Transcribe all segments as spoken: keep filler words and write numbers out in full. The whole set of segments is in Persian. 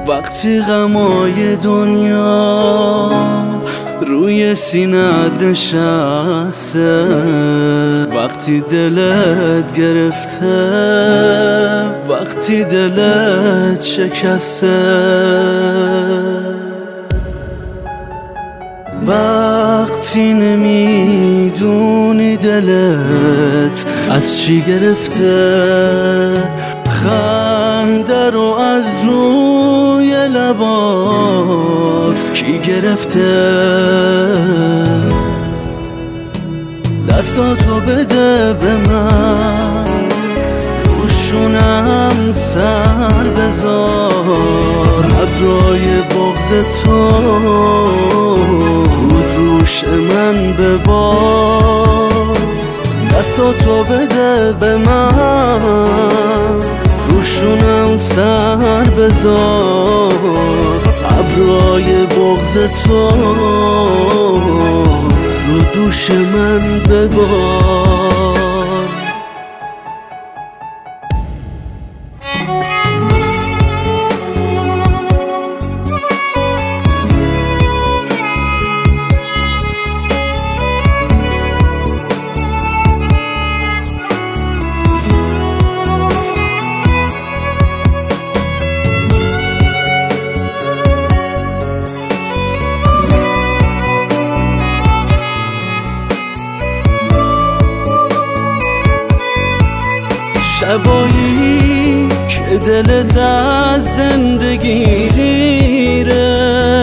وقتی غمای دنیا روی سینه‌ات نشسته، وقتی دلت گرفته، وقتی دلت شکسته، وقتی نمیدونی دلت از چی گرفته، خنده رو از روی لبات کی گرفته؟ دستاتو بده به من، روشونم سر بذار، ابرای بغض تو رو دوش من ببار. دستاتو بده به من، روشونم سر بذار، ابرای بغض تو رو دوش من ببار. شبایی که دلت از زندگی دیره،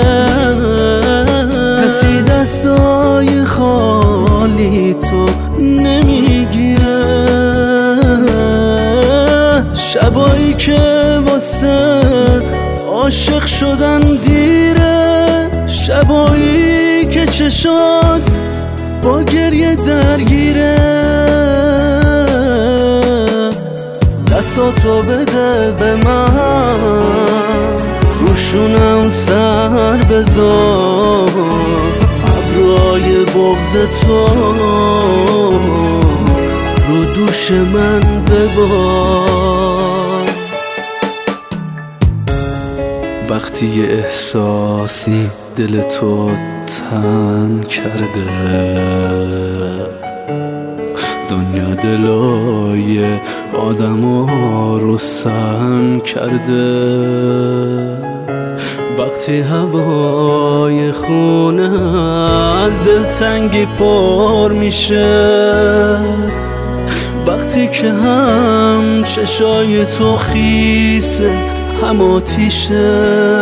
کسی دستای خالی تو نمیگیره. شبایی که واسه عاشق شدن دیره، شبایی که چشات با گریه درگیره. دستاتو بده به من، روشونم سر بذار، ابرای بغض تو رو دوش من ببار. وقتی یه احساسی دل تو تنگ کرده، دنیا دلای آدم ها رو سن کرده، وقتی هوای خونه از دلتنگی پر میشه، وقتی که هم چشای تو خیسه هم آتیشه.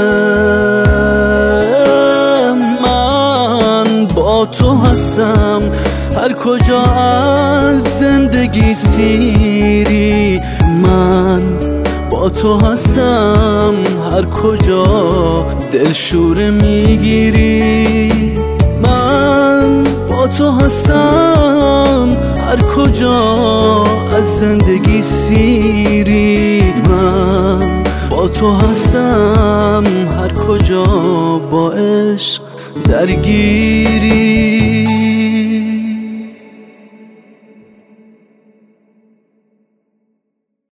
من با تو هستم هر کجا از زندگی سیری، من با تو هستم هر کجا دلشوره میگیری. من با تو هستم هر کجا از زندگی سیری، من با تو هستم هر کجا با عشق درگیری.